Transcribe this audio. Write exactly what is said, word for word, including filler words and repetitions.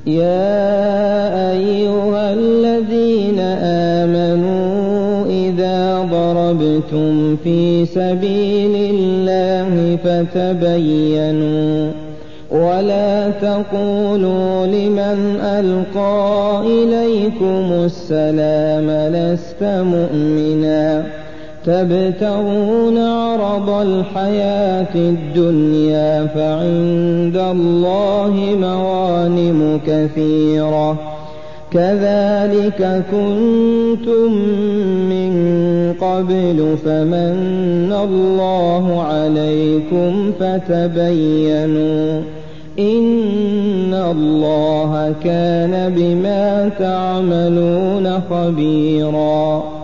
يا أيها الذين آمنوا إذا ضربتم في سبيل الله فتبينوا ولا تقولوا لمن ألقى إليكم السلام لست مؤمنا تبتغون عرض الحياة الدنيا فعند الله مغانم كثيرة كذلك كنتم من قبل فمن الله عليكم فتبينوا إن الله كان بما تعملون خبيرا.